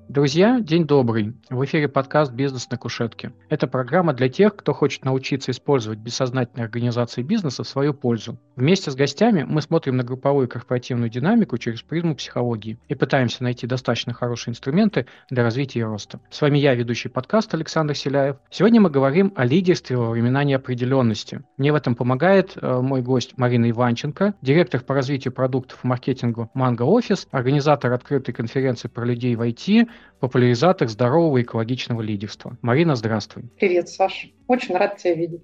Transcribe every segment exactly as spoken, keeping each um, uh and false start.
Друзья, день добрый. В эфире подкаст «Бизнес на кушетке». Это программа для тех, кто хочет научиться использовать бессознательные организации бизнеса в свою пользу. Вместе с гостями мы смотрим на групповую и корпоративную динамику через призму психологии и пытаемся найти достаточно хорошие инструменты для развития и роста. С вами я, ведущий подкаста Александр Селяев. Сегодня мы говорим о лидерстве во времена неопределенности. Мне в этом помогает э, мой гость Марина Иванченко, директор по развитию продуктов и маркетингу Mango Office, организатор открытой конференции про людей в ай ти, популяризатор здорового экологичного лидерства. Марина, здравствуй. Привет, Саша. Очень рад тебя видеть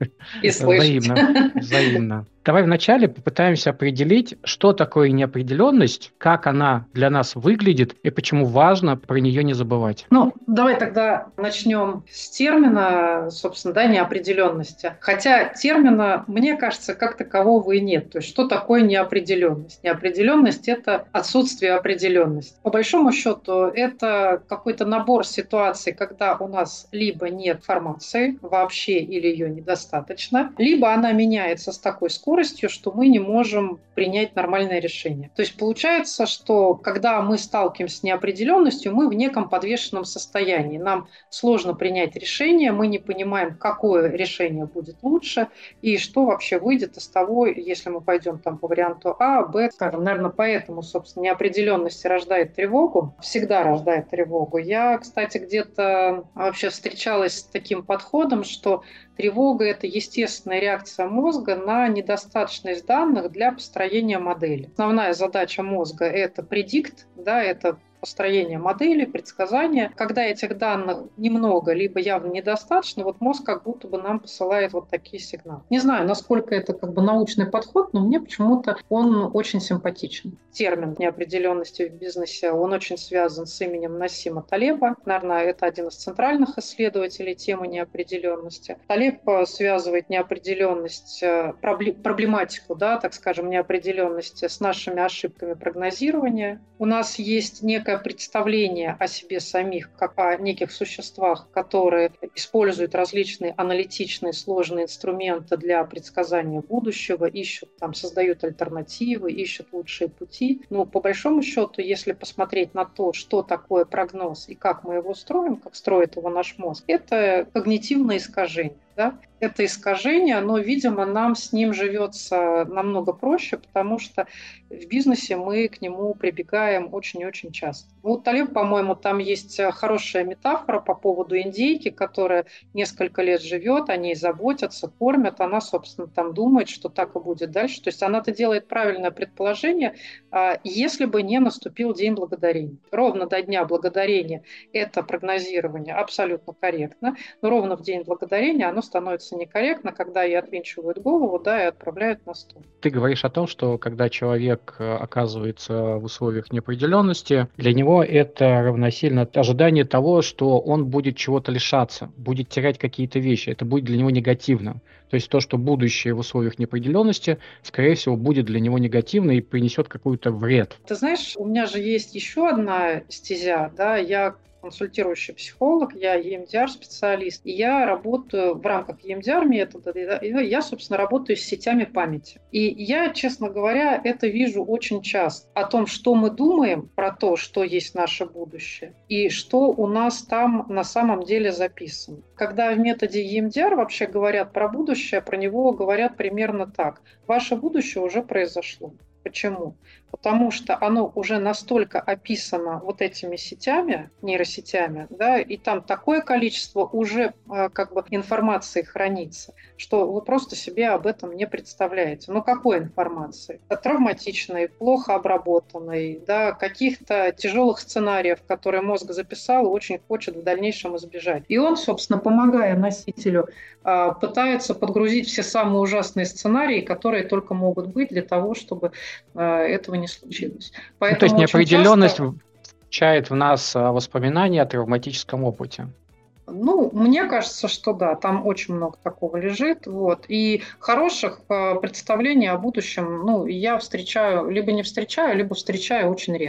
и слышать. Взаимно, взаимно. Давай вначале попытаемся определить, что такое неопределенность, как она для нас выглядит и почему важно про нее не забывать. Ну, давай тогда начнем с термина, собственно, да, неопределенности. Хотя термина, мне кажется, как такового и нет. То есть, что такое неопределенность? Неопределенность – это отсутствие определенности. По большому счету, это какой-то набор ситуаций, когда у нас либо нет информации вообще или ее недостаточно, либо она меняется с такой скоростью, что мы не можем принять нормальное решение. То есть получается, что когда мы сталкиваемся с неопределенностью, мы в неком подвешенном состоянии. Нам сложно принять решение, мы не понимаем, какое решение будет лучше и что вообще выйдет из того, если мы пойдем там по варианту А, Б, скажем. Наверное, поэтому, собственно, неопределенность рождает тревогу, всегда рождает тревогу. Я, кстати, где-то вообще встречалась с таким подходом, что тревога – это естественная реакция мозга на недостаточность данных для построения модели. Основная задача мозга – это предикт, да, это построение модели, предсказания. Когда этих данных немного, либо явно недостаточно, вот мозг как будто бы нам посылает вот такие сигналы. Не знаю, насколько это как бы научный подход, но мне почему-то он очень симпатичен. Термин неопределенности в бизнесе, он очень связан с именем Нассима Талеба. Наверное, это один из центральных исследователей темы неопределенности. Талеб связывает неопределенность, проблематику, да, так скажем, неопределенности с нашими ошибками прогнозирования. У нас есть некое представление о себе самих, как о неких существах, которые используют различные аналитичные сложные инструменты для предсказания будущего, ищут, там, создают альтернативы, ищут лучшие пути. Но по большому счету, если посмотреть на то, что такое прогноз и как мы его строим, как строит его наш мозг, это когнитивное искажение. Да? Это искажение, но, видимо, нам с ним живется намного проще, потому что в бизнесе мы к нему прибегаем очень-очень часто. У Талеба, по-моему, там есть хорошая метафора по поводу индейки, которая несколько лет живет, о ней заботятся, кормят, она, собственно, там думает, что так и будет дальше. То есть она-то делает правильное предположение, если бы не наступил День Благодарения. Ровно до Дня Благодарения это прогнозирование абсолютно корректно, но ровно в День Благодарения оно становится некорректно, когда ей отвинчивают голову, да, и отправляют на стол. Ты говоришь о том, что когда человек оказывается в условиях неопределенности, для него это равносильно ожиданию того, что он будет чего-то лишаться, будет терять какие-то вещи. Это будет для него негативно. То есть то, что будущее в условиях неопределенности, скорее всего, будет для него негативно и принесет какой-то вред. Ты знаешь, у меня же есть еще одна стезя, да, я консультирующий психолог, я и эм ди ар-специалист, и я работаю в рамках и эм ди ар-метода, я, собственно, работаю с сетями памяти. И я, честно говоря, это вижу очень часто, о том, что мы думаем про то, что есть наше будущее, и что у нас там на самом деле записано. Когда в методе и эм ди ар вообще говорят про будущее, про него говорят примерно так. Ваше будущее уже произошло. Почему? Потому что оно уже настолько описано вот этими сетями, нейросетями, да, и там такое количество уже э, как бы информации хранится, что вы просто себе об этом не представляете. Но какой информации? Травматичной, плохо обработанной, да, каких-то тяжелых сценариев, которые мозг записал и очень хочет в дальнейшем избежать. И он, собственно, помогая носителю, э, пытается подгрузить все самые ужасные сценарии, которые только могут быть для того, чтобы э, этого не случилось. Поэтому ну, то есть неопределенность часто включает в нас воспоминания о травматическом опыте. Ну, мне кажется, что да, там очень много такого лежит. Вот. И хороших э, представлений о будущем, ну, я встречаю, либо не встречаю, либо встречаю очень редко.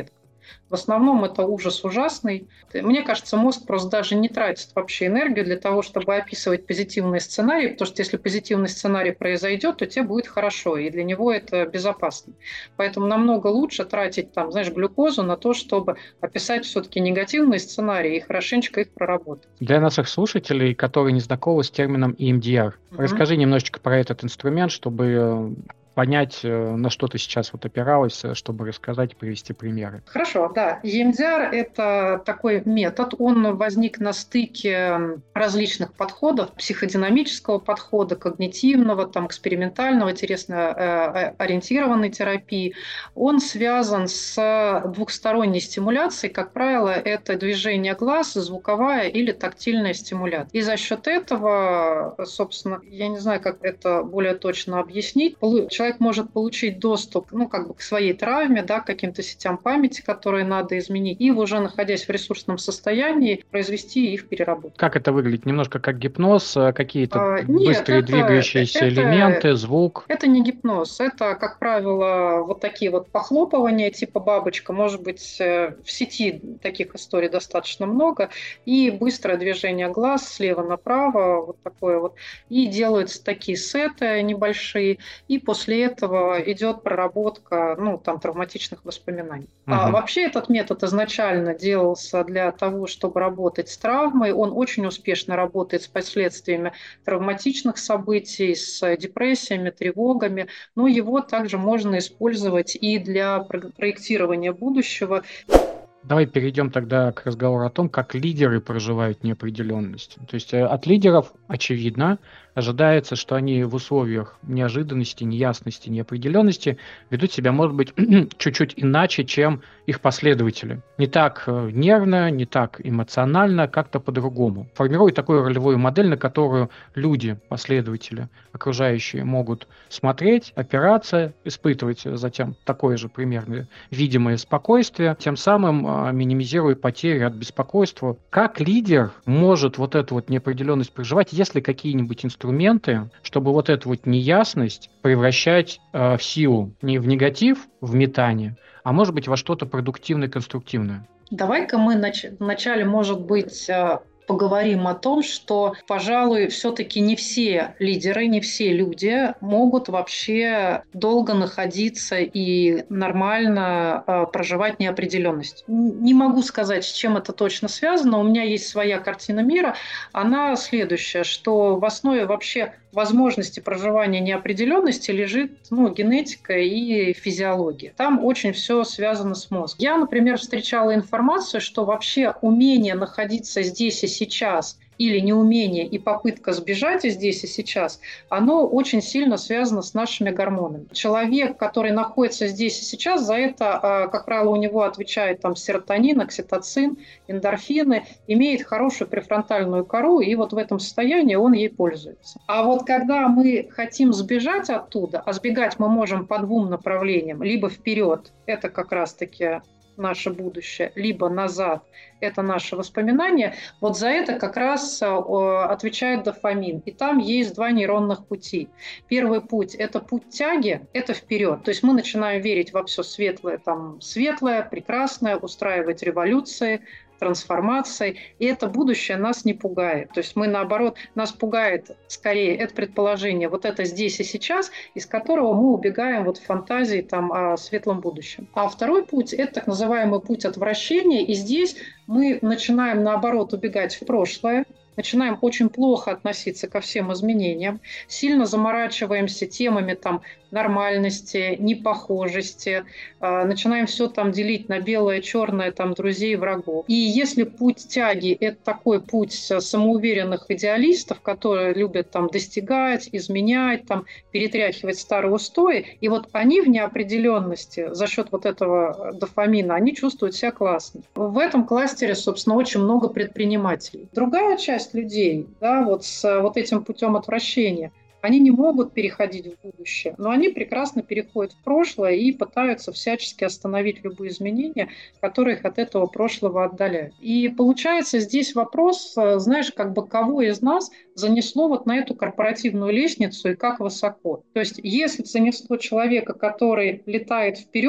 В основном это ужас ужасный. Мне кажется, мозг просто даже не тратит вообще энергию для того, чтобы описывать позитивные сценарии, потому что если позитивный сценарий произойдет, то тебе будет хорошо, и для него это безопасно. Поэтому намного лучше тратить, там, знаешь, глюкозу на то, чтобы описать все-таки негативные сценарии и хорошенечко их проработать. Для наших слушателей, которые не знакомы с термином и эм ди ар, угу. Расскажи немножечко про этот инструмент, чтобы понять, на что ты сейчас вот опиралась, чтобы рассказать и привести примеры. Хорошо, да. и эм ди ар – это такой метод, он возник на стыке различных подходов, психодинамического подхода, когнитивного, там, экспериментального, интересно ориентированной терапии. Он связан с двухсторонней стимуляцией, как правило, это движение глаз, звуковая или тактильная стимуляция. И за счет этого, собственно, я не знаю, как это более точно объяснить, человек может получить доступ, ну, как бы к своей травме, да, к каким-то сетям памяти, которые надо изменить, и уже находясь в ресурсном состоянии, произвести их переработку. Как это выглядит? Немножко как гипноз, какие-то а, быстрые нет, двигающиеся это, элементы, звук? Это не гипноз, это, как правило, вот такие вот похлопывания типа бабочка, может быть, в сети таких историй достаточно много, и быстрое движение глаз слева направо, вот такое вот, и делаются такие сеты небольшие, и после этого идет проработка, ну, там, травматичных воспоминаний. Угу. А вообще этот метод изначально делался для того, чтобы работать с травмой. Он очень успешно работает с последствиями травматичных событий, с депрессиями, тревогами. Но его также можно использовать и для проектирования будущего. Давай перейдем тогда к разговору о том, как лидеры проживают неопределенность. То есть от лидеров, очевидно, ожидается, что они в условиях неожиданности, неясности, неопределенности ведут себя, может быть, чуть-чуть иначе, чем их последователи. Не так нервно, не так эмоционально, как-то по-другому. Формируют такую ролевую модель, на которую люди, последователи, окружающие могут смотреть, опираться, испытывать затем такое же примерно видимое спокойствие, тем самым минимизируя потери от беспокойства. Как лидер может вот эту вот неопределенность проживать, если какие-нибудь инструменты, чтобы вот эту вот неясность превращать э, в силу, не в негатив, в метание, а может быть во что-то продуктивное, конструктивное? Давай-ка мы нач- вначале, может быть, поговорим о том, что, пожалуй, все-таки не все лидеры, не все люди могут вообще долго находиться и нормально э, проживать неопределенность. Не могу сказать, с чем это точно связано. У меня есть своя картина мира. Она следующая, что в основе вообще возможности проживания неопределенности лежит, ну, генетика и физиология. Там очень все связано с мозгом. Я, например, встречала информацию, что вообще умение находиться здесь и сейчас или неумение и попытка сбежать и здесь и сейчас, оно очень сильно связано с нашими гормонами. Человек, который находится здесь и сейчас, за это, как правило, у него отвечает там серотонин, окситоцин, эндорфины, имеет хорошую префронтальную кору, и вот в этом состоянии он ей пользуется. А вот когда мы хотим сбежать оттуда, а сбегать мы можем по двум направлениям, либо вперед, это как раз-таки наше будущее, либо назад, это наши воспоминания, вот за это как раз отвечает дофамин. И там есть два нейронных пути. Первый путь – это путь тяги, это вперед. То есть мы начинаем верить во все светлое, там, светлое, прекрасное, устраивать революции, трансформацией, и это будущее нас не пугает. То есть мы, наоборот, нас пугает скорее это предположение, вот это здесь и сейчас, из которого мы убегаем вот в фантазии там, о светлом будущем. А второй путь – это так называемый путь отвращения, и здесь мы начинаем, наоборот, убегать в прошлое, начинаем очень плохо относиться ко всем изменениям, сильно заморачиваемся темами там, нормальности, непохожести, э, начинаем все там делить на белое, черное, там, друзей, врагов. И если путь тяги – это такой путь самоуверенных идеалистов, которые любят там, достигать, изменять, там, перетряхивать старые устои, и вот они в неопределенности за счет вот этого дофамина, они чувствуют себя классно. В этом кластере, собственно, очень много предпринимателей. Другая часть людей, да, вот с вот этим путем отвращения, они не могут переходить в будущее, но они прекрасно переходят в прошлое и пытаются всячески остановить любые изменения, которые их от этого прошлого отдаляют. И получается здесь вопрос, знаешь, как бы кого из нас занесло вот на эту корпоративную лестницу и как высоко. То есть если занесло человека, который летает вперед,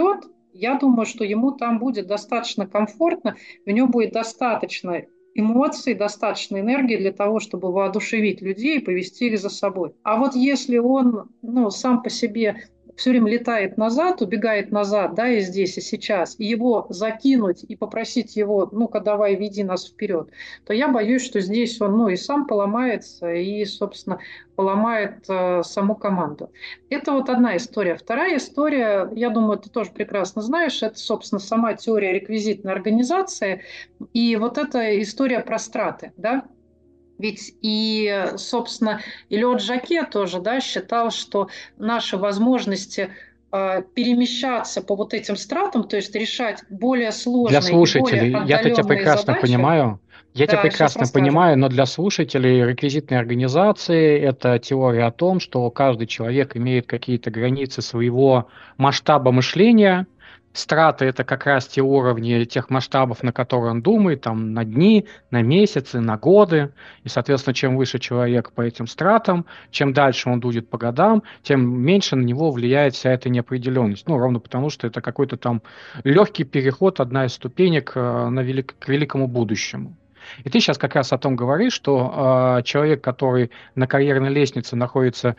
Я думаю, что ему там будет достаточно комфортно, у него будет достаточно эмоций, достаточно энергии для того, чтобы воодушевить людей и повести их за собой. А вот если он, ну, сам по себе все время летает назад, убегает назад, да, и здесь, и сейчас, и его закинуть и попросить его, ну-ка, давай, веди нас вперед, то я боюсь, что здесь он, ну, и сам поломается, и, собственно, поломает э, саму команду. Это вот одна история. Вторая история, я думаю, ты тоже прекрасно знаешь, это, собственно, сама теория реквизитной организации, и вот эта история про страты, да, ведь и, собственно, Элиот Жаке тоже, да, считал, что наши возможности э, перемещаться по вот этим стратам, то есть решать более Для сложные и более слушателей, я-то тебя отдаленные прекрасно задачи, понимаю, я тебя да, сейчас прекрасно расскажем. понимаю, но для слушателей реквизитной организации это теория о том, что каждый человек имеет какие-то границы своего масштаба мышления. Страты — это как раз те уровни тех масштабов, на которые он думает, там, на дни, на месяцы, на годы. И, соответственно, чем выше человек по этим стратам, чем дальше он будет по годам, тем меньше на него влияет вся эта неопределенность. Ну, ровно потому, что это какой-то там легкий переход, одна из ступенек э, на велик, к великому будущему. И ты сейчас как раз о том говоришь, что э, человек, который на карьерной лестнице находится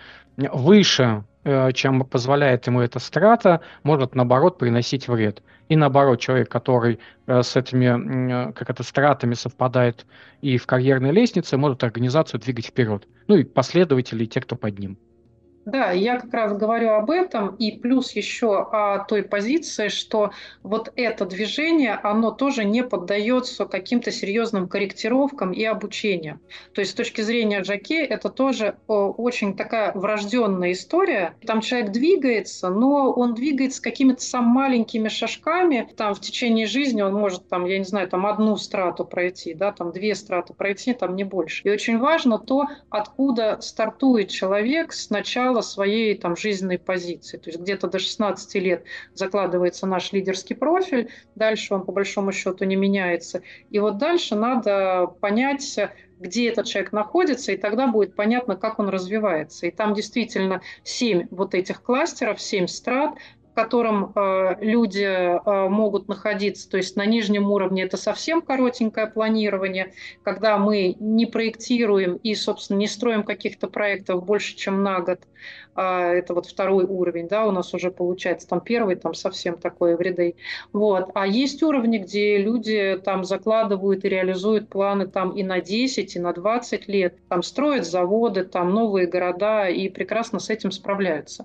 выше, э, чем позволяет ему эта страта, может, наоборот, приносить вред. И наоборот, человек, который э, с этими, э, как это, стратами совпадает и в карьерной лестнице, может организацию двигать вперед. Ну и последователи, и те, кто под ним. Да, я как раз говорю об этом, и плюс еще о той позиции, что вот это движение, оно тоже не поддается каким-то серьезным корректировкам и обучению. То есть с точки зрения Жаке это тоже очень такая врожденная история. Там человек двигается, но он двигается какими-то сам маленькими шажками. Там в течение жизни он может, там, я не знаю, там одну страту пройти, да, там две страты пройти, там не больше. И очень важно то, откуда стартует человек сначала своей там, жизненной позиции. То есть где-то до шестнадцати лет закладывается наш лидерский профиль, дальше он по большому счету не меняется. И вот дальше надо понять, где этот человек находится, и тогда будет понятно, как он развивается. И там действительно семь вот этих кластеров, семь страт, в котором э, люди э, могут находиться. То есть на нижнем уровне это совсем коротенькое планирование, когда мы не проектируем и, собственно, не строим каких-то проектов больше, чем на год. А, это вот второй уровень, да, у нас уже получается, там первый, там совсем такой everyday. Вот. А есть уровни, где люди там закладывают и реализуют планы там и на десять, и на двадцать лет, там строят заводы, там новые города и прекрасно с этим справляются.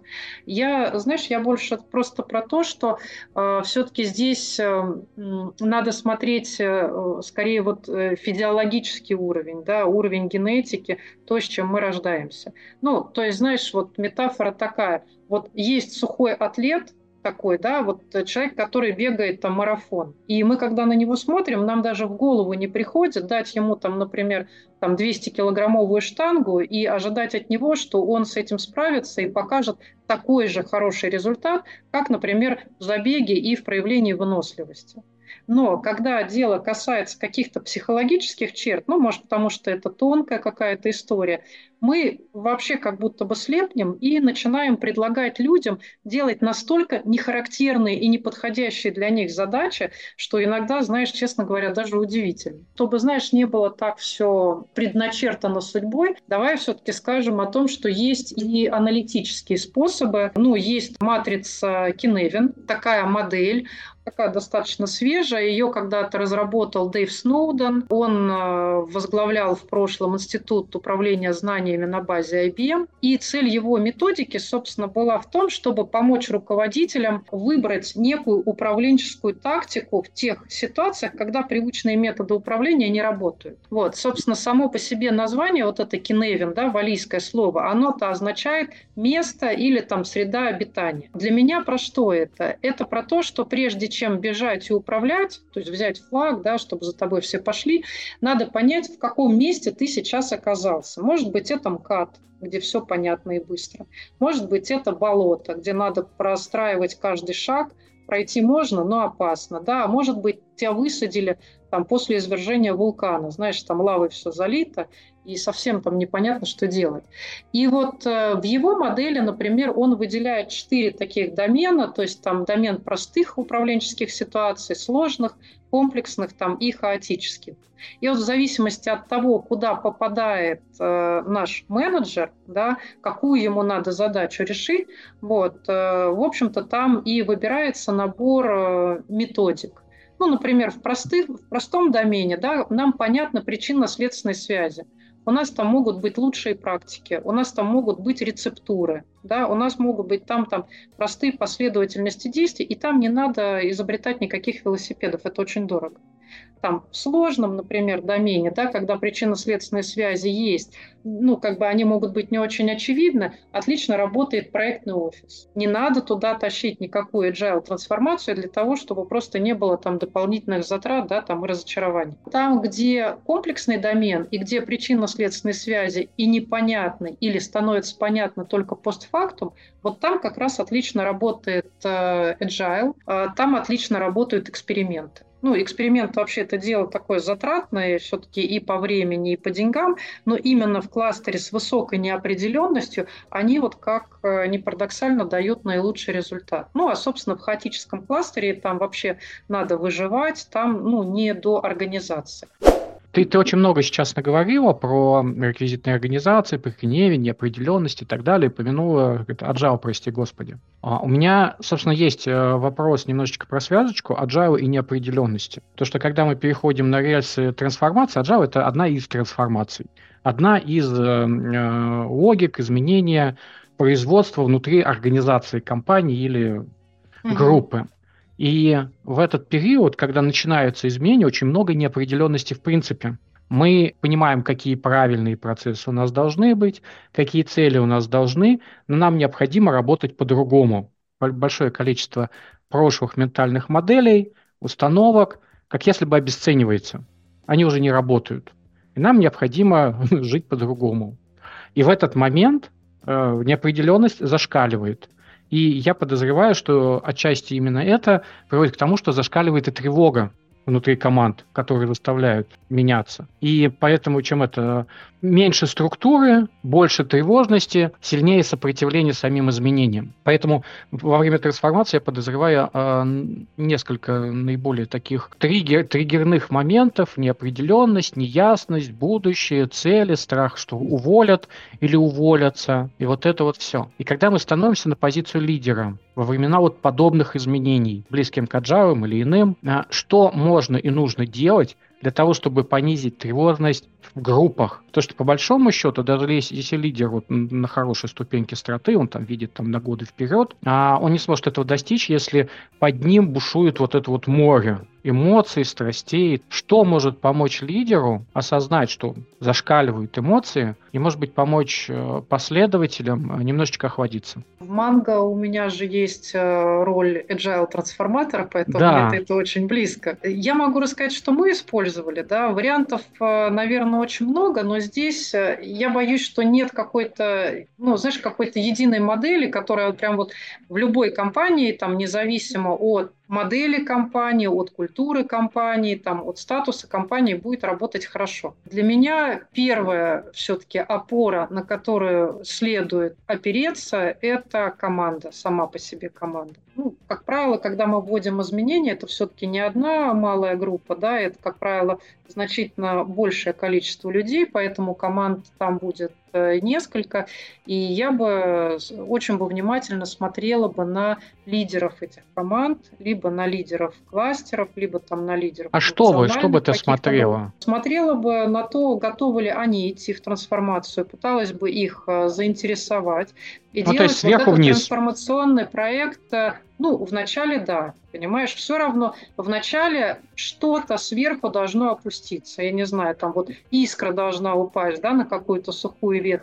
Я, знаешь, я больше просто про то, что э, все-таки здесь э, надо смотреть э, скорее вот э, физиологический уровень, да, уровень генетики, то, с чем мы рождаемся. Ну, то есть, знаешь, вот метафора такая, вот есть сухой атлет, такой, да, вот человек, который бегает там марафон. И мы, когда на него смотрим, нам даже в голову не приходит дать ему там, например, там двухсот-килограммовую штангу и ожидать от него, что он с этим справится и покажет такой же хороший результат, как, например, в забеге и в проявлении выносливости. Но когда дело касается каких-то психологических черт, ну, может, потому что это тонкая какая-то история, мы вообще как будто бы слепнем и начинаем предлагать людям делать настолько нехарактерные и неподходящие для них задачи, что иногда, знаешь, честно говоря, даже удивительно. Чтобы, знаешь, не было так все предначертано судьбой, давай все-таки скажем о том, что есть и аналитические способы. Ну, есть матрица Киневин, такая модель, такая достаточно свежая. Ее когда-то разработал Дэйв Сноуден. Он возглавлял в прошлом Институт управления знаниями на базе ай би эм. И цель его методики, собственно, была в том, чтобы помочь руководителям выбрать некую управленческую тактику в тех ситуациях, когда привычные методы управления не работают. Вот, собственно, само по себе название, вот это Киневин, да, валлийское слово, оно-то означает место или там среда обитания. Для меня про что это? Это про то, что прежде чем бежать и управлять, то есть взять флаг, да, чтобы за тобой все пошли, надо понять, в каком месте ты сейчас оказался. Может быть, это МКАД, где все понятно и быстро. Может быть, это болото, где надо простраивать каждый шаг, пройти можно, но опасно. Да, а может быть, тебя высадили там, после извержения вулкана, знаешь, там лавой все залито, и совсем там непонятно, что делать. И вот э, в его модели, например, он выделяет четыре таких домена, то есть там домен простых управленческих ситуаций, сложных, комплексных там, и хаотических. И вот в зависимости от того, куда попадает э, наш менеджер, да, какую ему надо задачу решить, вот, э, в общем-то, там и выбирается набор э, методик. Ну, например, в, простых, в простом домене, да, нам понятна причинно-следственной связи. У нас там могут быть лучшие практики, у нас там могут быть рецептуры, да, у нас могут быть там, там простые последовательности действий, и там не надо изобретать никаких велосипедов, это очень дорого. Там в сложном, например, домене, да, когда причинно-следственные связи есть, ну, как бы они могут быть не очень очевидны, отлично работает проектный офис. Не надо туда тащить никакую agile-трансформацию для того, чтобы просто не было там дополнительных затрат, да, там и разочарований. Там, где комплексный домен и где причинно-следственные связи и непонятны или становятся понятны только постфактум, вот там как раз отлично работает э, agile, э, там отлично работают эксперименты. Ну, эксперимент вообще это дело такое затратное все-таки и по времени, и по деньгам, но именно в кластере с высокой неопределенностью они вот как ни парадоксально дают наилучший результат. Ну, а, собственно, в хаотическом кластере там вообще надо выживать, там, ну, не до организации. Ты, ты очень много сейчас наговорила про реквизитные организации, про гневе, неопределенность и так далее, упомянула agile, прости господи. А у меня, собственно, есть вопрос немножечко про связочку agile и неопределенности. То, что когда мы переходим на рельсы трансформации, agile — это одна из трансформаций, одна из э, логик изменения производства внутри организации, компании или группы. Mm-hmm. И в этот период, когда начинаются изменения, очень много неопределенности в принципе. Мы понимаем, какие правильные процессы у нас должны быть, какие цели у нас должны, но нам необходимо работать по-другому. Большое количество прошлых ментальных моделей, установок, как если бы обесценивается. Они уже не работают. И нам необходимо жить по-другому. И в этот момент э, неопределенность зашкаливает. И я подозреваю, что отчасти именно это приводит к тому, что зашкаливает и тревога внутри команд, которые заставляют меняться. И поэтому, чем это меньше структуры, больше тревожности, сильнее сопротивление самим изменениям. Поэтому во время трансформации я подозреваю э, несколько наиболее таких триггер, триггерных моментов: неопределенность, неясность, будущее, цели, страх, что уволят или уволятся. И вот это вот все. И когда мы становимся на позицию лидера во времена вот подобных изменений, близким к agile или иным, что можно и нужно делать для того, чтобы понизить тревожность в группах? То, что по большому счету, даже если, если лидер вот на хорошей ступеньке страты, он там видит там на годы вперед, а он не сможет этого достичь, если под ним бушует вот это вот море эмоций, страстей. Что может помочь лидеру осознать, что зашкаливают эмоции, и, может быть, помочь последователям немножечко охладиться? В Манго у меня же есть роль agile-трансформатора, поэтому да. Мне это очень близко. Я могу рассказать, что мы использовали. Да? Вариантов, наверное, очень много, но здесь я боюсь, что нет какой-то, ну, знаешь, какой-то единой модели, которая прям вот в любой компании, там, независимо от модели компании, от культуры компании, там, от статуса компании будет работать хорошо. Для меня первая все-таки опора, на которую следует опереться, это команда, сама по себе команда. Ну, как правило, когда мы вводим изменения, это все-таки не одна малая группа, да, это, как правило, значительно большее количество людей, поэтому команд там будет несколько, и я бы очень бы внимательно смотрела бы на лидеров этих команд, либо на лидеров кластеров, либо там на лидеров. А что вы, что бы ты смотрела? Смотрела бы на то, готовы ли они идти в трансформацию, пыталась бы их заинтересовать и ну, делать вот этот вниз. Трансформационный проект. Ну, вначале да, понимаешь, все равно вначале что-то сверху должно опуститься, я не знаю, там вот искра должна упасть, да, на какую-то сухую веточку.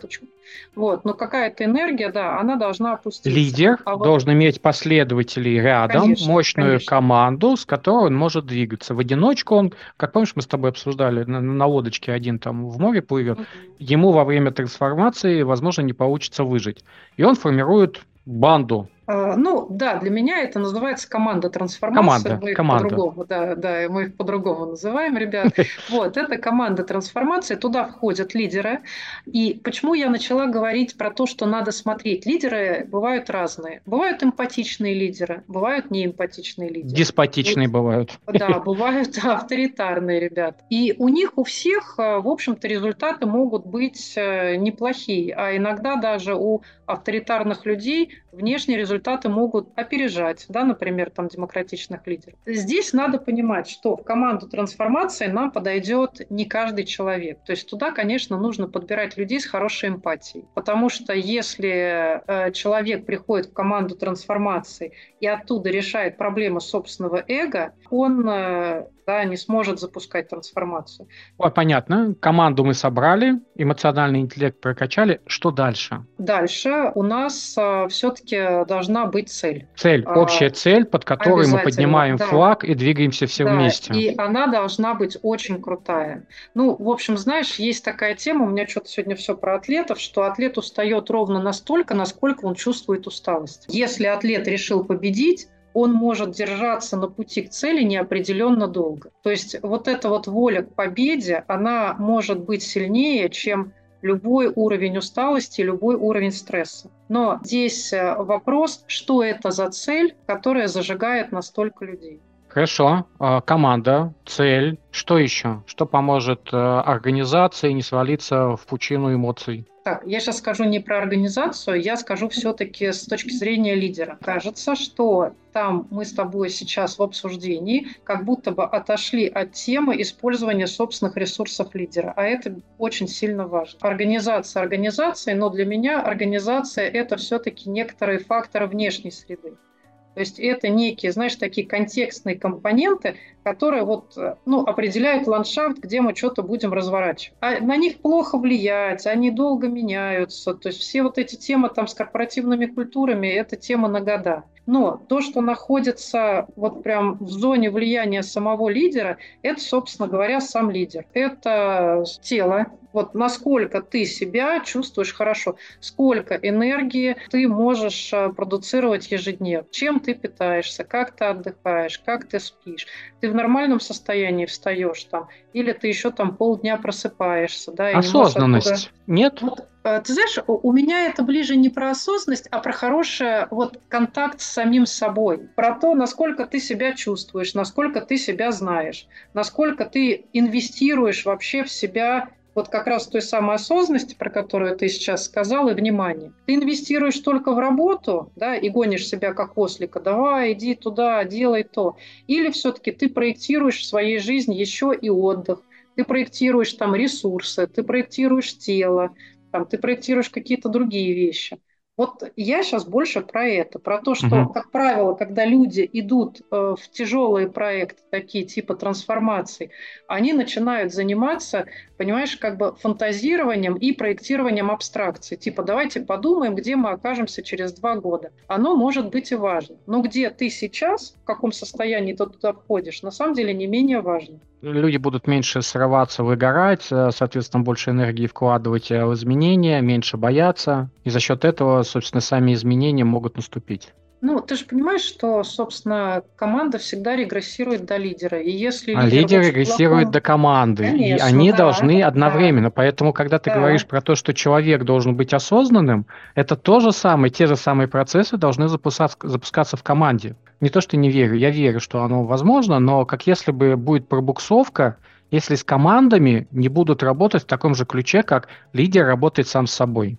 Вот. Но какая-то энергия, да, она должна опуститься. Лидер А вот, должен иметь последователей рядом, конечно, мощную конечно. команду, с которой он может двигаться. В одиночку он, как помнишь, мы с тобой обсуждали, на, на лодочке один там в море плывет, Мгм. ему во время трансформации, возможно, не получится выжить. И он формирует банду. А, Ну, да, для меня это называется команда трансформации, Команда, мы их команда. по-другому, да, да, мы их по-другому называем, ребят. Вот, это команда трансформации, туда входят лидеры. И почему я начала говорить про то, что надо смотреть? Лидеры бывают разные. Бывают эмпатичные лидеры, бывают неэмпатичные лидеры. Деспотичные бывают. Да, бывают авторитарные ребят. И у них у всех, э, в общем-то, результаты могут быть э, неплохие, а иногда даже у авторитарных людей внешние результаты могут опережать, да, например, там демократичных лидеров. Здесь надо понимать, что в команду трансформации нам подойдет не каждый человек. То есть туда, конечно, нужно подбирать людей с хорошей эмпатией. Потому что если э, человек приходит в команду трансформации и оттуда решает проблемы собственного эго, он э, да, не сможет запускать трансформацию. Ой, понятно. Команду мы собрали, эмоциональный интеллект прокачали. Что дальше? Дальше у нас э, все-таки должна быть цель. Цель, А, общая цель, под которой мы Обязательно, поднимаем да. флаг и двигаемся все Да, вместе. и она должна быть очень крутая. Ну, в общем, знаешь, есть такая тема, у меня что-то сегодня все про атлетов, что атлет устает ровно настолько, насколько он чувствует усталость. Если атлет решил победить, он может держаться на пути к цели неопределенно долго. То есть вот эта вот воля к победе, она может быть сильнее, чем любой уровень усталости, любой уровень стресса. Но здесь э, вопрос, что это за цель, которая зажигает настолько людей. Хорошо. А, команда, цель. Что еще? Что поможет э, организации не свалиться в пучину эмоций? Так, я сейчас скажу не про организацию, я скажу все-таки с точки зрения лидера. Кажется, что там мы с тобой сейчас в обсуждении как будто бы отошли от темы использования собственных ресурсов лидера, а это очень сильно важно. Организация организации, но для меня организация – это все-таки некоторые факторы внешней среды. То есть это некие, знаешь, такие контекстные компоненты, которые вот, ну, определяют ландшафт, где мы что-то будем разворачивать. А на них плохо влиять, они долго меняются. То есть все вот эти темы там с корпоративными культурами – это тема на года. Но то, что находится вот прям в зоне влияния самого лидера, это, собственно говоря, сам лидер. Это тело. Вот насколько ты себя чувствуешь хорошо, сколько энергии ты можешь продуцировать ежедневно, чем ты питаешься, как ты отдыхаешь, как ты спишь. Ты в нормальном состоянии встаешь там, или ты еще там полдня просыпаешься, да, и не можешь Осознанность. оттуда... Нет? Вот, ты знаешь, у меня это ближе не про осознанность, а про хороший вот контакт с самим собой. Про то, насколько ты себя чувствуешь, насколько ты себя знаешь, насколько ты инвестируешь вообще в себя вот как раз той самой осознанности, про которую ты сейчас сказал, и внимание. Ты инвестируешь только в работу, да, и гонишь себя как ослика, давай, иди туда, делай то. Или все-таки ты проектируешь в своей жизни еще и отдых, ты проектируешь там ресурсы, ты проектируешь тело, там, ты проектируешь какие-то другие вещи. Вот я сейчас больше про это, про то, что, Мгм. как правило, когда люди идут э, в тяжелые проекты, такие типа трансформаций, они начинают заниматься, понимаешь, как бы фантазированием и проектированием абстракций. Типа, давайте подумаем, где мы окажемся через два года. Оно может быть и важно. Но где ты сейчас, в каком состоянии ты туда входишь, на самом деле не менее важно. Люди будут меньше срываться, выгорать, э, соответственно, больше энергии вкладывать э, в изменения, меньше бояться. И за счет этого, собственно, сами изменения могут наступить. Ну, ты же понимаешь, что, собственно, команда всегда регрессирует до лидера. И если А лидер в лидер очень регрессирует плохом... до команды, и Конечно, они да, должны да, одновременно. Поэтому, когда ты говоришь да. про то, что человек должен быть осознанным, это то же самое, те же самые процессы должны запускаться, запускаться в команде. Не то, что не верю, я верю, что оно возможно, но как если бы будет пробуксовка, если с командами не будут работать в таком же ключе, как лидер работает сам с собой.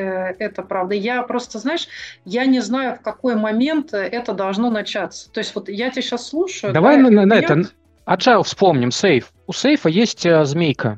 Это правда. Я просто, знаешь, я не знаю, в какой момент это должно начаться. То есть вот я тебя сейчас слушаю. Давай да, на, и у на меня... это Agile вспомним, сейф. У сейфа есть э, змейка.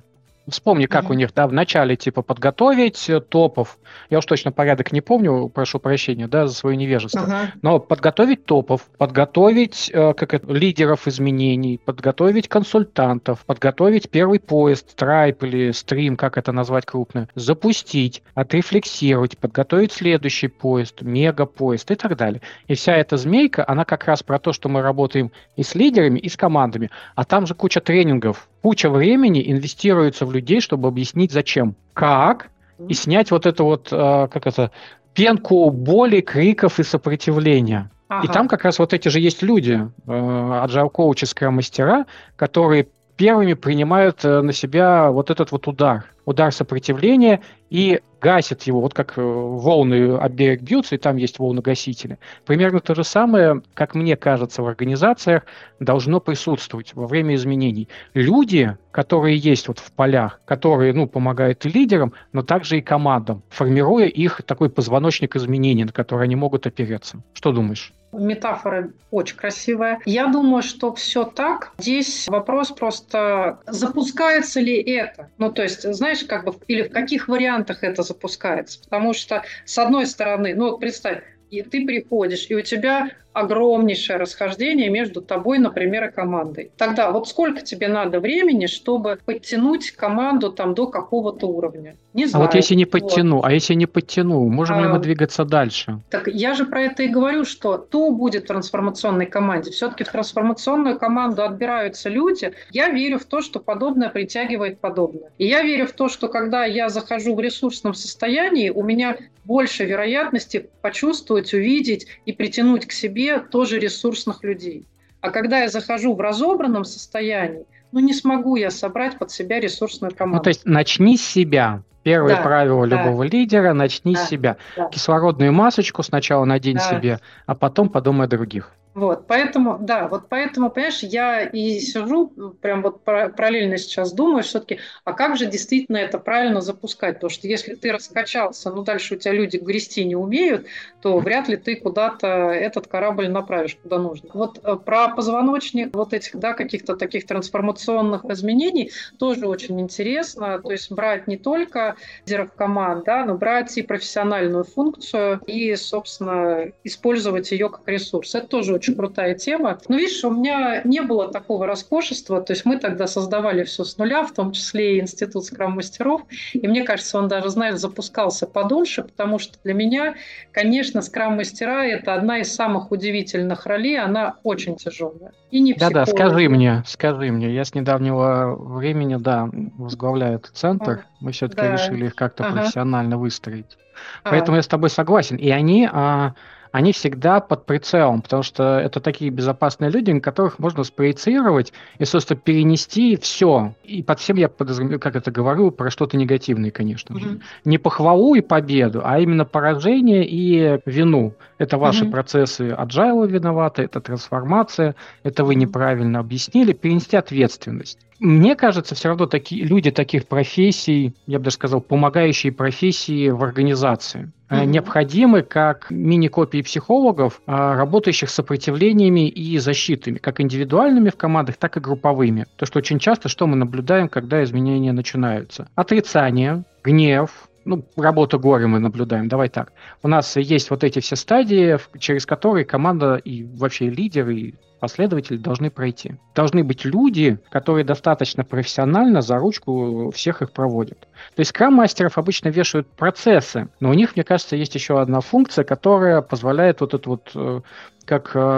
Вспомни, как у Мгм. них, да, в начале, типа, подготовить э, топов. Я уж точно порядок не помню, прошу прощения, да, за свое невежество. Ага. Но подготовить топов, подготовить э, как это, лидеров изменений, подготовить консультантов, подготовить первый поезд, страйп или стрим, как это назвать крупно, запустить, отрефлексировать, подготовить следующий поезд, мегапоезд и так далее. И вся эта змейка, она как раз про то, что мы работаем и с лидерами, и с командами. А там же куча тренингов, куча времени инвестируется в людей, чтобы объяснить, зачем, как, и снять вот это вот, э, как это, пенку боли, криков и сопротивления. И там Ага. как раз вот эти же есть люди, э, agile коучи, скрам-мастера, которые первыми принимают э, на себя вот этот вот удар, удар сопротивления и гасят его, вот как э, волны об берег бьются, и там есть волногасители. Примерно то же самое, как мне кажется, в организациях должно присутствовать во время изменений. Люди, которые есть вот в полях, которые, ну, помогают и лидерам, но также и командам, формируя их такой позвоночник изменений, на который они могут опереться. Что думаешь? Метафора очень красивая. Я думаю, что все так. Здесь вопрос просто, запускается ли это? Ну, то есть, знаешь, как бы, или в каких вариантах это запускается? Потому что, с одной стороны, ну, вот представь, и ты приходишь, и у тебя огромнейшее расхождение между тобой, например, и командой. Тогда вот сколько тебе надо времени, чтобы подтянуть команду там до какого-то уровня? Не А вот знаю. если не Вот. подтяну, а если не подтяну, можем ли мы А, двигаться дальше? Так я же про это и говорю, что то будет в трансформационной команде. Все-таки в трансформационную команду отбираются люди. Я верю в то, что подобное притягивает подобное. И я верю в то, что когда я захожу в ресурсном состоянии, у меня больше вероятности почувствовать, увидеть и притянуть к себе тоже ресурсных людей. А когда я захожу в разобранном состоянии, ну не смогу я собрать под себя ресурсную команду. Ну, то есть начни с себя. Первое Да, правило да, любого лидера – начни с да, себя. да, Кислородную масочку сначала надень да. себе, а потом подумай о других. Вот, поэтому, да, вот поэтому, понимаешь, я и сижу, прям вот параллельно сейчас думаю, все-таки, а как же действительно это правильно запускать? Потому что если ты раскачался, ну дальше у тебя люди грести не умеют, то вряд ли ты куда-то этот корабль направишь куда нужно. Вот про позвоночник вот этих, да, каких-то таких трансформационных изменений тоже очень интересно. То есть брать не только лидеров команд, да, но брать и профессиональную функцию и, собственно, использовать ее как ресурс. Это тоже очень очень крутая тема. Но видишь, у меня не было такого роскошества, то есть мы тогда создавали все с нуля, в том числе и институт скрам-мастеров, и мне кажется, он даже, знаешь, запускался подольше, потому что для меня, конечно, скрам-мастера – это одна из самых удивительных ролей, она очень тяжелая. И не Да-да, психологи. скажи мне, скажи мне. Я с недавнего времени, да, возглавляю этот центр. Мы все-таки Да. решили их как-то Ага. профессионально выстроить. А. Поэтому я с тобой согласен. И они, а, они всегда под прицелом, потому что это такие безопасные люди, на которых можно спроецировать и, собственно, перенести все. И под всем я подразумеваю, как это говорю, про что-то негативное, конечно же. Мгм. Не похвалу и победу, а именно поражение и вину. Это ваши Мгм. процессы agile виноваты, это трансформация, это вы Мгм. неправильно объяснили, перенести ответственность. Мне кажется, все равно такие люди таких профессий, я бы даже сказал, помогающие профессии в организации, Мгм. необходимы как мини-копии психологов, а, работающих с сопротивлениями и защитами, как индивидуальными в командах, так и групповыми. То, что очень часто, что мы наблюдаем, когда изменения начинаются. Отрицание, гнев, ну, работу горем мы наблюдаем, давай так. У нас есть вот эти все стадии, через которые команда и вообще лидеры, и последователи должны пройти. Должны быть люди, которые достаточно профессионально за ручку всех их проводят. То есть скрам-мастеров обычно вешают процессы, но у них, мне кажется, есть еще одна функция, которая позволяет вот это вот э, как э,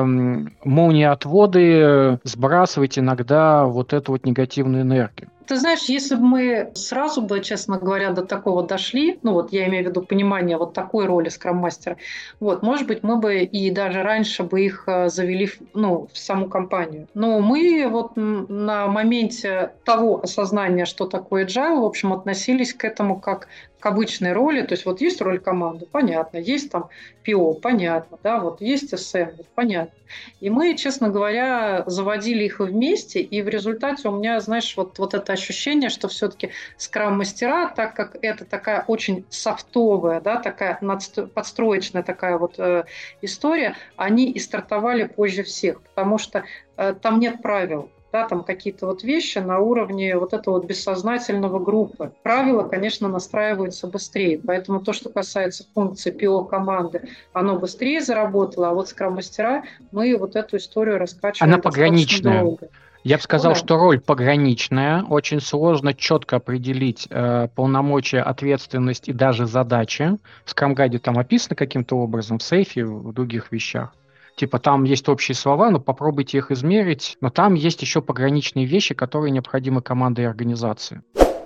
молниеотводы сбрасывать иногда вот эту вот негативную энергию. Ты знаешь, если бы мы сразу бы, честно говоря, до такого дошли, ну вот я имею в виду понимание вот такой роли скрам-мастера, вот, может быть, мы бы и даже раньше бы их завели в, ну, в саму компанию. Но мы вот на моменте того осознания, что такое agile, в общем, относились к этому как к обычной роли, то есть вот есть роль команды, понятно, есть там пи о, понятно, да, вот есть эс эм, понятно. И мы, честно говоря, заводили их вместе, и в результате у меня, знаешь, вот, вот это ощущение, что все-таки скрам-мастера, так как это такая очень софтовая, да, такая надсто- подстроечная такая вот э, история, они и стартовали позже всех, потому что э, там нет правил. да, там какие-то вот вещи на уровне вот этого вот бессознательного группы. Правила, конечно, настраиваются быстрее, поэтому то, что касается функции пи о-команды, оно быстрее заработало, а вот скрам-мастера, мы вот эту историю раскачивали Она достаточно пограничная. долго. Я бы Ну сказал, да. что роль пограничная, очень сложно четко определить э, полномочия, ответственность и даже задачи. В Scrum-гайде там описано каким-то образом, в сейфе, в других вещах. Типа там есть общие слова, но попробуйте их измерить. Но там есть еще пограничные вещи, которые необходимы команде и организации.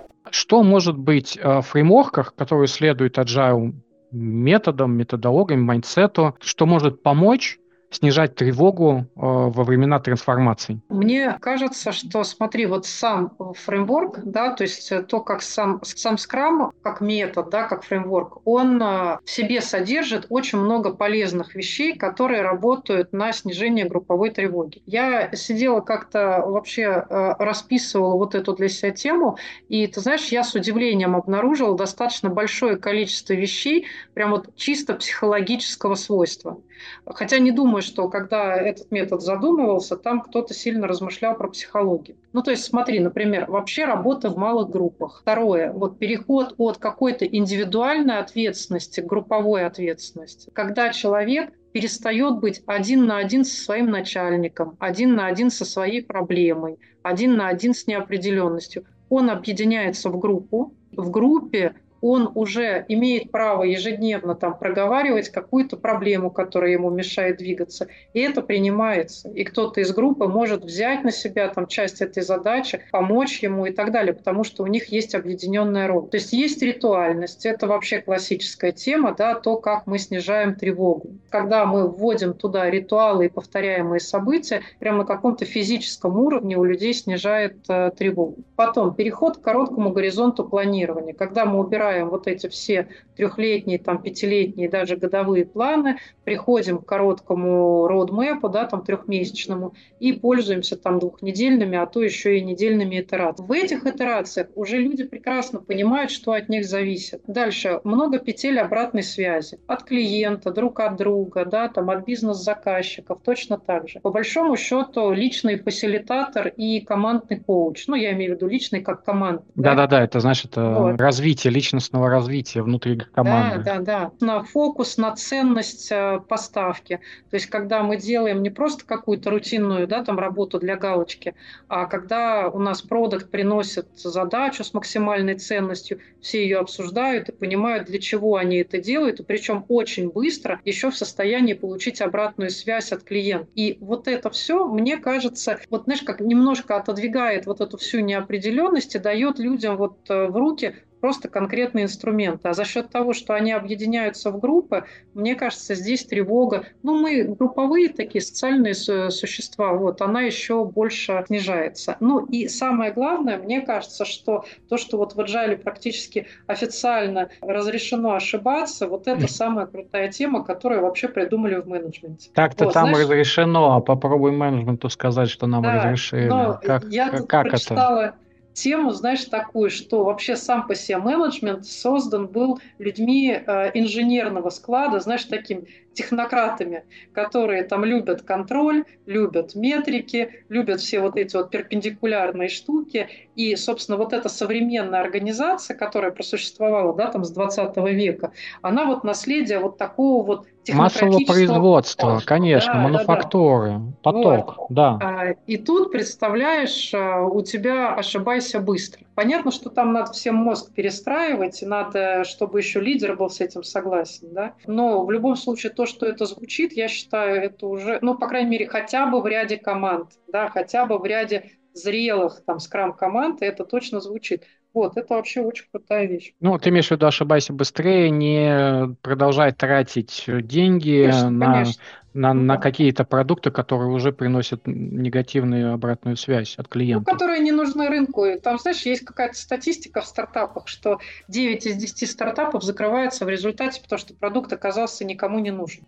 Что может быть э, в фреймворках, которые следуют agile методам, методологиям, майндсету, что может помочь снижать тревогу э, во времена трансформаций? Мне кажется, что, смотри, вот сам фреймворк, да, то есть то, как сам, сам Scrum, как метод, да, как фреймворк, он в себе содержит очень много полезных вещей, которые работают на снижение групповой тревоги. Я сидела как-то вообще расписывала вот эту для себя тему, и, ты знаешь, я с удивлением обнаружила достаточно большое количество вещей, прям вот чисто психологического свойства. Хотя не думаю, что когда этот метод задумывался, там кто-то сильно размышлял про психологию. Ну, то есть смотри, например, вообще работа в малых группах. Второе, вот переход от какой-то индивидуальной ответственности к групповой ответственности. Когда человек перестает быть один на один со своим начальником, один на один со своей проблемой, один на один с неопределенностью. Он объединяется в группу, в группе он уже имеет право ежедневно там проговаривать какую-то проблему, которая ему мешает двигаться, и это принимается. И кто-то из группы может взять на себя там часть этой задачи, помочь ему и так далее, потому что у них есть объединенная роль. То есть есть ритуальность, это вообще классическая тема, да, то, как мы снижаем тревогу. Когда мы вводим туда ритуалы и повторяемые события, прямо на каком-то физическом уровне у людей снижает э, тревогу. Потом переход к короткому горизонту планирования, когда мы убираем вот эти все трехлетние, там, пятилетние, даже годовые планы, приходим к короткому роудмэпу, да, там, трехмесячному, и пользуемся там двухнедельными, а то еще и недельными итерациями. В этих итерациях уже люди прекрасно понимают, что от них зависит. Дальше много петель обратной связи. От клиента, друг от друга, да, там, от бизнес-заказчиков, точно так же. По большому счету, личный фасилитатор и командный коуч. Ну, я имею в виду личный как командный. Да-да-да, это значит это Вот. развитие, личностного развития внутри команды. Да, да, да. На фокус, на ценность э, поставки. То есть, когда мы делаем не просто какую-то рутинную, да, там, работу для галочки, а когда у нас продакт приносит задачу с максимальной ценностью, все ее обсуждают и понимают, для чего они это делают, и причем очень быстро еще в состоянии получить обратную связь от клиента. И вот это все, мне кажется, вот знаешь, как немножко отодвигает вот эту всю неопределенность и дает людям вот э, в руки просто конкретные инструменты. А за счет того, что они объединяются в группы, мне кажется, здесь тревога. Ну, мы групповые такие социальные существа, вот, она еще больше снижается. Ну, и самое главное, мне кажется, что то, что вот в Agile практически официально разрешено ошибаться, вот это самая крутая тема, которую вообще придумали в менеджменте. Так-то вот, там знаешь, разрешено, а попробуй менеджменту сказать, что нам да, разрешили. но Как, я как, тут как это? прочитала тему, знаешь, такую, что вообще сам по себе менеджмент создан был людьми э, инженерного склада, знаешь, такими технократами, которые там любят контроль, любят метрики, любят все вот эти вот перпендикулярные штуки. И, собственно, вот эта современная организация, которая просуществовала, да, там с двадцатого века, она вот наследие вот такого вот Массового технократического... производства, конечно, Да, да, да. мануфактуры, поток, Вот. да. И тут, представляешь, у тебя ошибайся быстро. Понятно, что там надо всем мозг перестраивать, и надо, чтобы еще лидер был с этим согласен, да. Но в любом случае то, что это звучит, я считаю, это уже, ну, по крайней мере, хотя бы в ряде команд, да, хотя бы в ряде зрелых там скрам-команд, это точно звучит. Вот, это вообще очень крутая вещь. Ну, ты имеешь в виду, ошибайся быстрее, не продолжай тратить деньги Конечно, на, конечно. на, Ну, на да. какие-то продукты, которые уже приносят негативную обратную связь от Ну, клиента. которые не нужны рынку. И там, знаешь, есть какая-то статистика в стартапах, что девять из десяти стартапов закрывается в результате, потому что продукт оказался никому не нужен.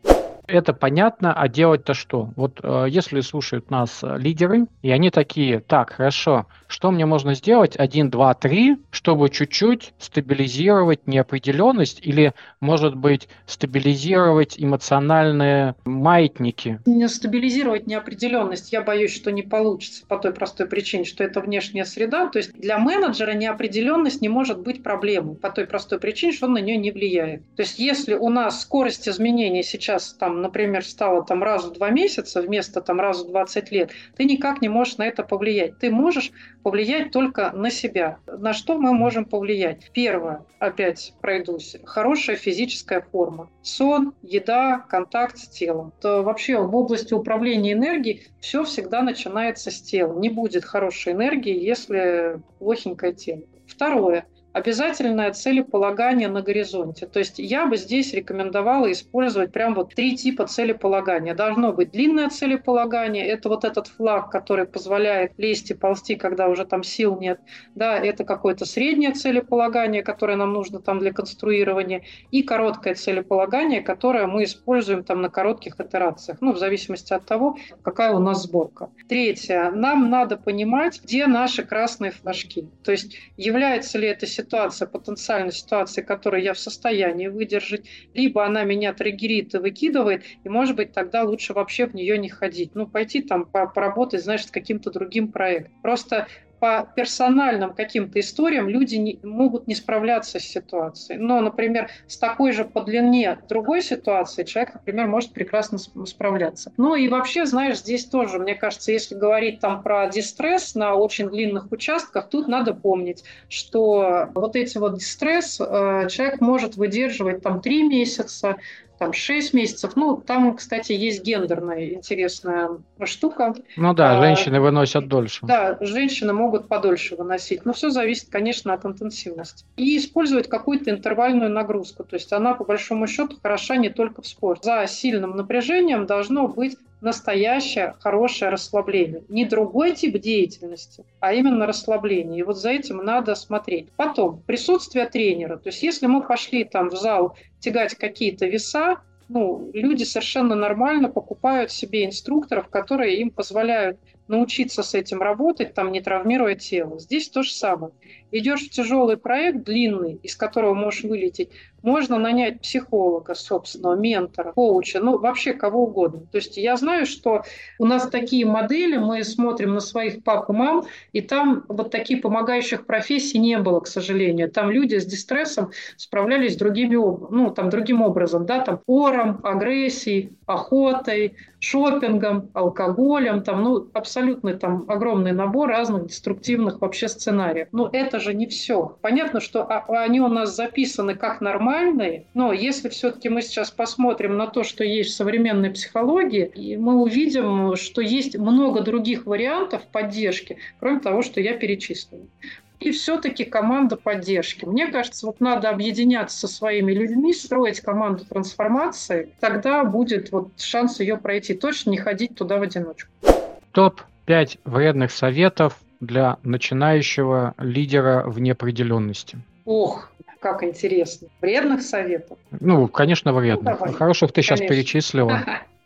Это понятно, а делать-то что? Вот э, если слушают нас э, лидеры, и они такие, так, хорошо, что мне можно сделать один, два, три, чтобы чуть-чуть стабилизировать неопределенность или, может быть, стабилизировать эмоциональные маятники? Не стабилизировать неопределенность, я боюсь, что не получится по той простой причине, что это внешняя среда. То есть для менеджера неопределенность не может быть проблемой по той простой причине, что он на нее не влияет. То есть если у нас скорость изменений сейчас, там, например, стала там, раз в два месяца вместо там, раз в двадцать лет, ты никак не можешь на это повлиять. Ты можешь повлиять только на себя. На что мы можем повлиять? Первое, опять пройдусь, хорошая физическая форма. Сон, еда, контакт с телом. То вообще в области управления энергией все всегда начинается с тела. Не будет хорошей энергии, если плохенькое тело. Второе. Обязательное целеполагание на горизонте. То есть я бы здесь рекомендовала использовать прям вот три типа целеполагания. Должно быть длинное целеполагание, это вот этот флаг, который позволяет лезть и ползти, когда уже там сил нет. Да, это какое-то среднее целеполагание, которое нам нужно там для конструирования, и короткое целеполагание, которое мы используем там на коротких итерациях, ну, в зависимости от того, какая у нас сборка. Третье. Нам надо понимать, где наши красные флажки. То есть является ли это ситуация, ситуация, потенциальная ситуация, которую я в состоянии выдержать, либо она меня триггерит и выкидывает, и, может быть, тогда лучше вообще в нее не ходить. Ну, пойти там поработать, знаешь, с каким-то другим проектом. Просто по персональным каким-то историям люди не, могут не справляться с ситуацией. Но, например, с такой же по длине другой ситуации человек, например, может прекрасно справляться. Ну и вообще, знаешь, здесь тоже, мне кажется, если говорить там про дистресс на очень длинных участках, тут надо помнить, что вот эти вот дистресс э, человек может выдерживать там три месяца, там шесть месяцев. Ну, там, кстати, есть гендерная интересная штука. Ну да, женщины выносят дольше. Да, женщины могут подольше выносить, но все зависит, конечно, от интенсивности. И использовать какую-то интервальную нагрузку. То есть она, по большому счету, хороша не только в спорте. За сильным напряжением должно быть настоящее хорошее расслабление. Не другой тип деятельности, а именно расслабление. И вот за этим надо смотреть. Потом, присутствие тренера. То есть если мы пошли там в зал тягать какие-то веса, ну, люди совершенно нормально покупают себе инструкторов, которые им позволяют научиться с этим работать, там, не травмируя тело. Здесь то же самое. Идешь в тяжелый проект, длинный, из которого можешь вылететь, можно нанять психолога собственного, ментора, коуча, ну, вообще кого угодно. То есть я знаю, что у нас такие модели, мы смотрим на своих пап и мам, и там вот таких помогающих профессий не было, к сожалению. Там люди с дистрессом справлялись другими, ну, там, другим образом, да, там, ором, агрессией, охотой, шопингом, алкоголем, там, ну, абсолютно там огромный набор разных деструктивных вообще сценариев. Но это же не все. Понятно, что они у нас записаны как нормальные, но если все-таки мы сейчас посмотрим на то, что есть в современной психологии, мы увидим, что есть много других вариантов поддержки, кроме того, что я перечислила. И все-таки команда поддержки. Мне кажется, вот надо объединяться со своими людьми, строить команду трансформации, тогда будет вот шанс ее пройти. Точно не ходить туда в одиночку. топ пять вредных советов для начинающего лидера в неопределенности. Ох, как интересно. Вредных советов? Ну, конечно, вредных. Ну, хороших ты сейчас конечно. Перечислила.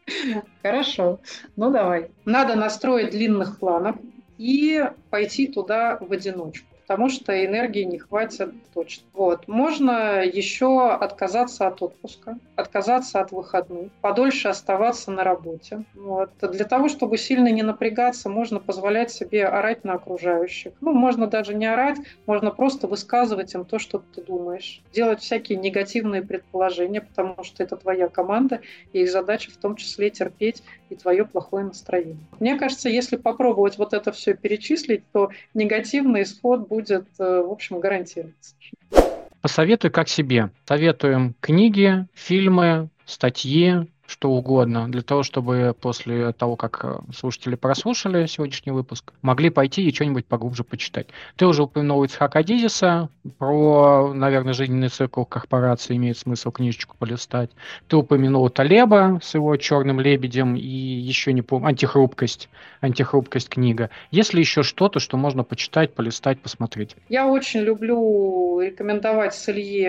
Хорошо. Ну, давай. Надо настроить длинных планов и пойти туда в одиночку, потому что энергии не хватит точно. Вот. Можно еще отказаться от отпуска, отказаться от выходных, подольше оставаться на работе. Вот. Для того, чтобы сильно не напрягаться, можно позволять себе орать на окружающих. Ну, можно даже не орать, можно просто высказывать им то, что ты думаешь. Делать всякие негативные предположения, потому что это твоя команда, и их задача в том числе терпеть и твое плохое настроение. Мне кажется, если попробовать вот это все перечислить, то негативный исход будет, в общем, гарантироваться. Посоветуй как себе. Советуем книги, фильмы, статьи, что угодно, для того, чтобы после того, как слушатели прослушали сегодняшний выпуск, могли пойти и что-нибудь поглубже почитать. Ты уже упомянул Ицхака Дизиса, про, наверное, жизненный цикл корпорации имеет смысл книжечку полистать. Ты упомянул Талеба с его «Черным лебедем» и еще не помню, «Антихрупкость», «Антихрупкость» книга. Есть ли еще что-то, что можно почитать, полистать, посмотреть? Я очень люблю рекомендовать с Илье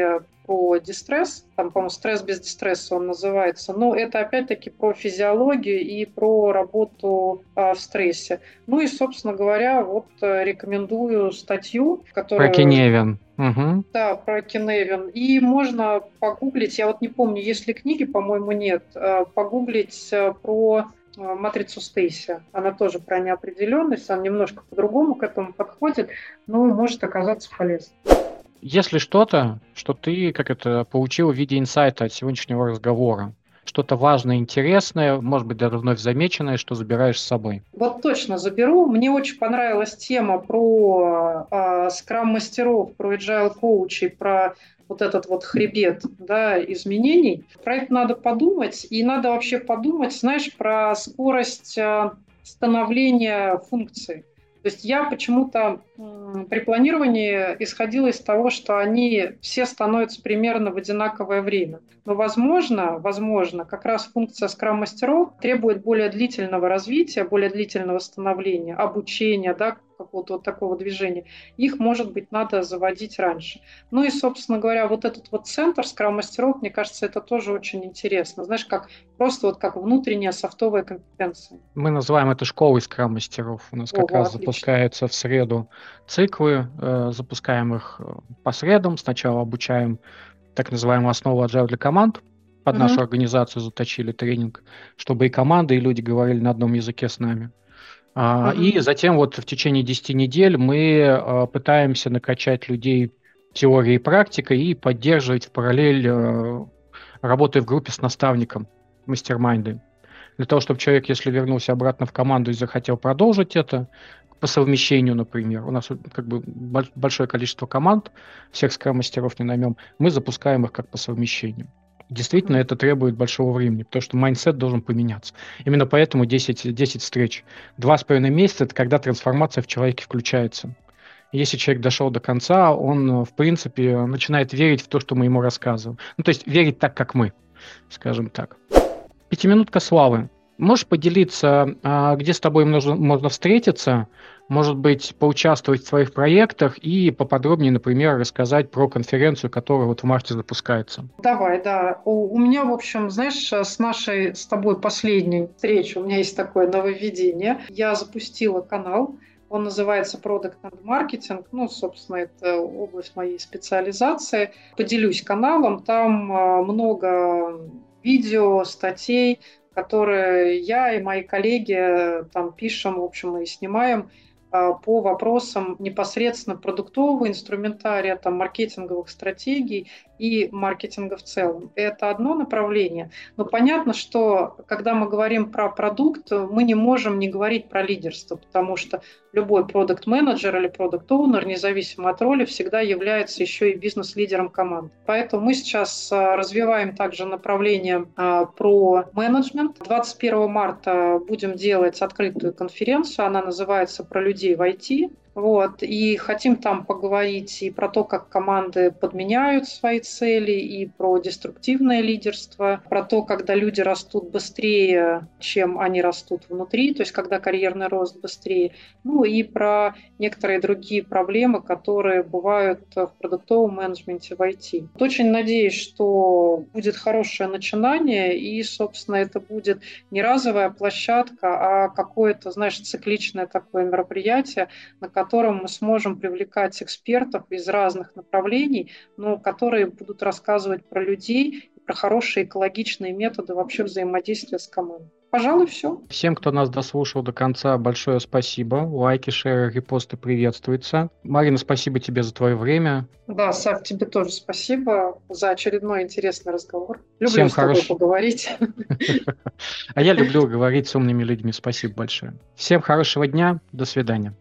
про дистресс, там, по-моему, стресс без дистресса он называется, но это опять-таки про физиологию и про работу а, в стрессе. Ну и, собственно говоря, вот э, рекомендую статью, Про которую... Киневин. Угу. Да, про Киневин. И можно погуглить, я вот не помню, есть ли книги, по-моему, нет, э, погуглить э, про э, матрицу Стейси. Она тоже про неопределенность, она немножко по-другому к этому подходит, но может оказаться полезной. Если что-то, что ты как это получил в виде инсайта от сегодняшнего разговора, что-то важное, интересное, может быть, даже вновь замеченное, что забираешь с собой. Вот точно заберу. Мне очень понравилась тема про э, скрам-мастеров, про agile-коучей, про вот этот вот хребет, да, изменений. Про это надо подумать, и надо вообще подумать, знаешь, про скорость э, становления функций. То есть я почему-то м, при планировании исходила из того, что они все становятся примерно в одинаковое время. Но, возможно, возможно, как раз функция скрам-мастеров требует более длительного развития, более длительного становления, обучения, да, какого-то вот такого движения. Их, может быть, надо заводить раньше. Ну и, собственно говоря, вот этот вот центр скрам-мастеров, мне кажется, это тоже очень интересно. Знаешь, как просто вот как внутренняя софтовая компетенция. Мы называем это школой скрам-мастеров. У нас как Ого, раз отлично. запускаются в среду циклы, э, запускаем их э, по средам. Сначала обучаем так называемую основу Agile для команд. Под Мгм. нашу организацию заточили тренинг, чтобы и команды, и люди говорили на одном языке с нами. А, Мгм. И затем вот в течение десяти недель мы а, пытаемся накачать людей теорией и практикой и поддерживать в параллель, э, работая в группе с наставником, мастер-майнды. Для того, чтобы человек, если вернулся обратно в команду и захотел продолжить это, по совмещению, например, у нас вот как бы боль- большое количество команд, всех скрам-мастеров не наймем, мы запускаем их как по совмещению. Действительно, Мгм. это требует большого времени, потому что майндсет должен поменяться. Именно поэтому десять, десять встреч. Два с половиной месяца– это когда трансформация в человеке включается. Если человек дошел до конца, он, э, в принципе, начинает верить в то, что мы ему рассказываем. Ну, то есть верить так, как мы, скажем так. Пятиминутка славы. Можешь поделиться, а, где с тобой можно, можно встретиться, может быть, поучаствовать в твоих проектах и поподробнее, например, рассказать про конференцию, которая вот в марте запускается? Давай, да. У, у меня, в общем, знаешь, с нашей с тобой последней встречи у меня есть такое нововведение. Я запустила канал. Он называется Product and Marketing. Ну, собственно, это область моей специализации. Поделюсь каналом. Там а, много видео, статей, которые я и мои коллеги э, там пишем, в общем, и снимаем а, по вопросам непосредственно продуктового инструментария, там, маркетинговых стратегий и маркетинга в целом. Это одно направление. Но понятно, что когда мы говорим про продукт, мы не можем не говорить про лидерство, потому что любой продукт-менеджер или продукт-оунер, независимо от роли, всегда является еще и бизнес-лидером команды. Поэтому мы сейчас а, развиваем также направление а, про менеджмент. двадцать первого марта будем делать открытую конференцию. Она называется «Про людей в ай ти». Вот. И хотим там поговорить и про то, как команды подменяют свои цели, и про деструктивное лидерство, про то, когда люди растут быстрее, чем они растут внутри, то есть когда карьерный рост быстрее, ну и про некоторые другие проблемы, которые бывают в продуктовом менеджменте в ай ти. Очень надеюсь, что будет хорошее начинание, и, собственно, это будет не разовая площадка, а какое-то, знаешь, цикличное такое мероприятие, на котором мы сможем привлекать экспертов из разных направлений, но которые будут рассказывать про людей, про хорошие экологичные методы вообще взаимодействия с командой. Пожалуй, все. Всем, кто нас дослушал до конца, большое спасибо. Лайки, шеры, репосты приветствуются. Марина, спасибо тебе за твое время. Да, Сав, тебе тоже спасибо за очередной интересный разговор. Люблю Всем с тобой хорош- поговорить. А я люблю говорить с умными людьми. Спасибо большое. Всем хорошего дня. До свидания.